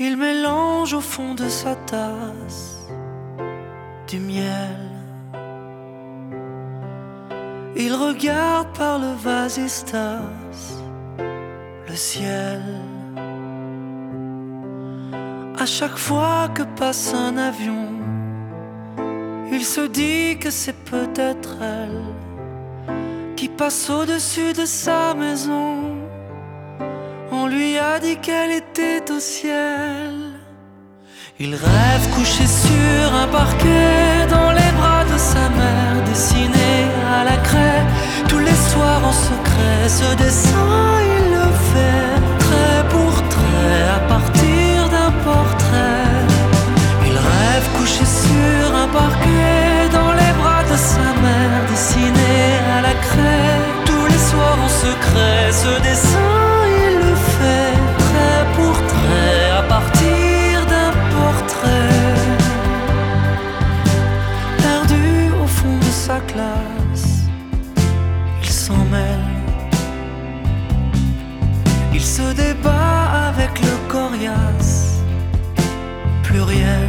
Il mélange au fond de sa tasse du miel. Il regarde par le vasistas le ciel. À chaque fois que passe un avion, il se dit que c'est peut-être elle qui passe au-dessus de sa maison. On lui a dit qu'elle était au ciel. Il rêve couché sur un parquet dans les bras de sa mère, dessiné à la craie tous les soirs en secret. Ce dessin il le fait trait pour trait à partir d'un portrait. Il rêve couché sur un parquet dans les bras de sa mère, dessiné à la craie tous les soirs en secret. Ce dessin il le fait trait pour trait à partir d'un portrait. Perdu au fond de sa classe, il s'en mêle. Il se débat avec le coriace pluriel.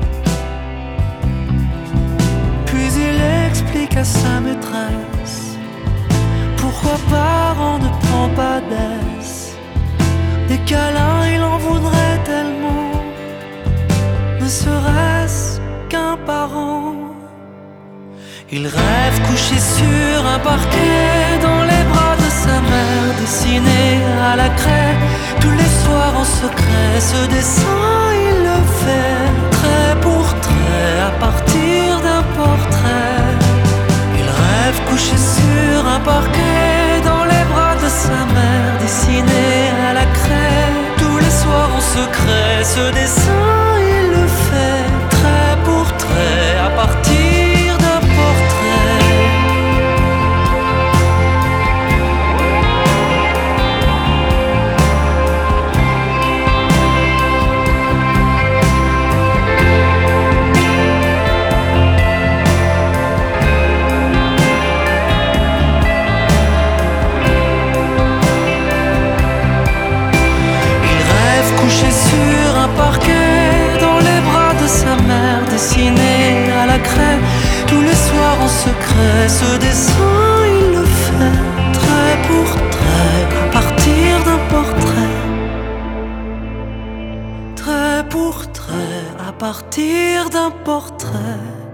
Puis il explique à sa maîtresse pourquoi parent ne prend pas d'aise. Des câlins il en voudrait tellement, ne serait-ce qu'un parent. Il rêve couché sur un parquet dans les bras de sa mère, dessiné à la craie tous les soirs en secret. Ce dessin il le fait trait pour trait à partir d'un portrait. Il rêve couché sur un parquet dans les bras de sa mère, dessiné à la craie tous les soirs en secret. Ce dessin il le fait trait pour trait à partir d'un portrait. Couché sur un parquet dans les bras de sa mère, dessiné à la craie tous les soirs en secret. Ce dessin il le fait trait pour trait à partir d'un portrait. Trait pour trait à partir d'un portrait.